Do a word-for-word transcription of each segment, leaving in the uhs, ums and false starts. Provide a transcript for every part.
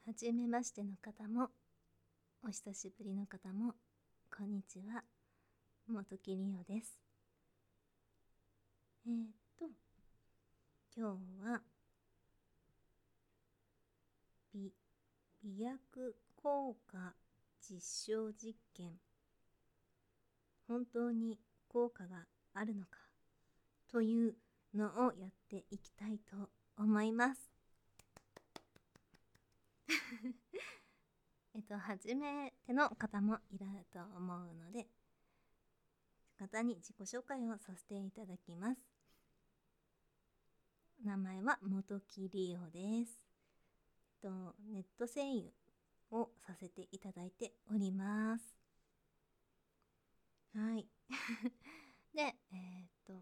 はじめましての方もお久しぶりの方もこんにちは。元木里央です。えー、っと今日は美美薬効果実証実験、本当に効果があるのかというのをやっていきたいと思います。えっと初めての方もいると思うので、方に自己紹介をさせていただきます。名前は元木里央です。えっとネット声優をさせていただいております。はい。で、えー、っと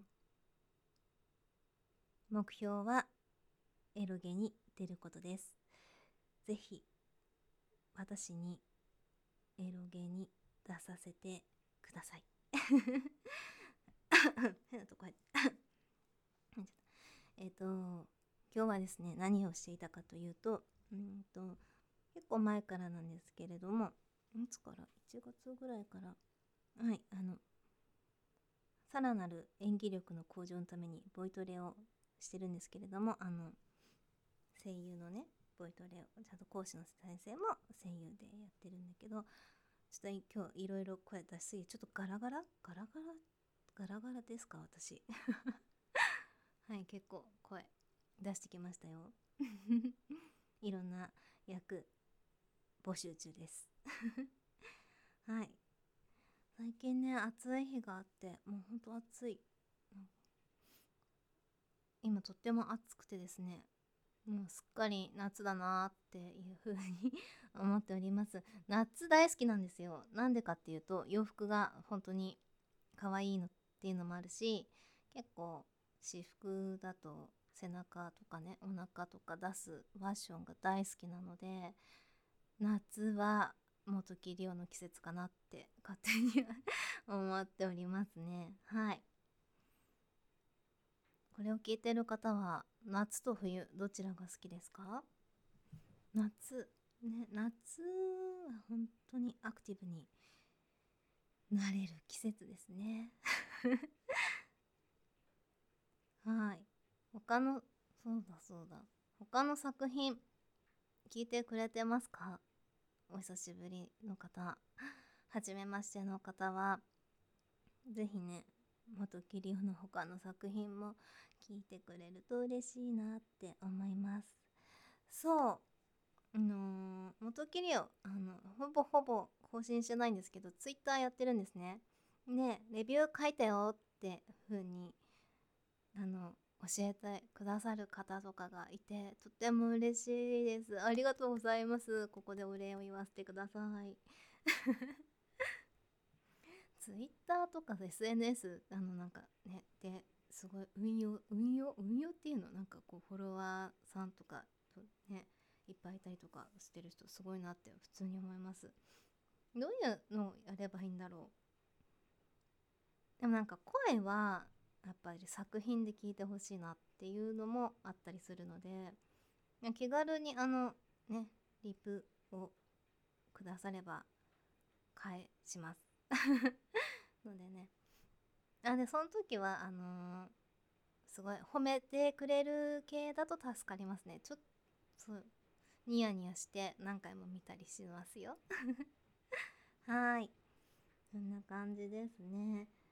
目標はエロゲに出ることです。ぜひ私にエロゲに出させてください。変なとこ入ってえっと今日はですね、何をしていたかというと、うんと結構前からなんですけれども、いつからいちがつぐらいから、はい、あのさらなる演技力の向上のためにボイトレをしてるんですけれども、あの声優のねボイトレをちゃんと講師の先生も声優でやってるんだけど、ちょっと今日いろいろ声出しすぎ、ちょっとガラガラガラガラガラガラですか私。はい、結構声出してきましたよ。いろんな役募集中です。はい、最近ね暑い日があって、もうほんと暑い、今とっても暑くてですね、もうすっかり夏だなっていう風に思っております。夏大好きなんですよ。なんでかっていうと、洋服が本当に可愛いのっていうのもあるし、結構私服だと背中とかね、お腹とか出すファッションが大好きなので、夏は元木里央の季節かなって勝手に思っておりますね。はい。これを聞いてる方は夏と冬どちらが好きですか？夏ね、夏は本当にアクティブになれる季節ですね。はい。他のそうだそうだ他の作品聞いてくれてますか？お久しぶりの方、はじめましての方はぜひね、元木里央の他の作品も聞いてくれると嬉しいなって思います。そう、あのー、元木里央あのほぼほぼ更新してないんですけど、ツイッターやってるんですね。でレビュー書いたよって風にあの教えてくださる方とかがいて、とっても嬉しいです。ありがとうございます。ここでお礼を言わせてください。ツイッターとか エスエヌエス あのなんかねですごい運用運用運用っていうの、なんかこうフォロワーさんとかとねいっぱいいたりとかしてる人すごいなって普通に思います。どういうのをやればいいんだろう。でもなんか声はやっぱり作品で聞いてほしいなっていうのもあったりするので、気軽にあのねリプをくだされば返します。のでね、あでその時はあのーすごい褒めてくれる系だと助かりますね。ちょっとそうニヤニヤして何回も見たりしますよ。はい、そんな感じですね。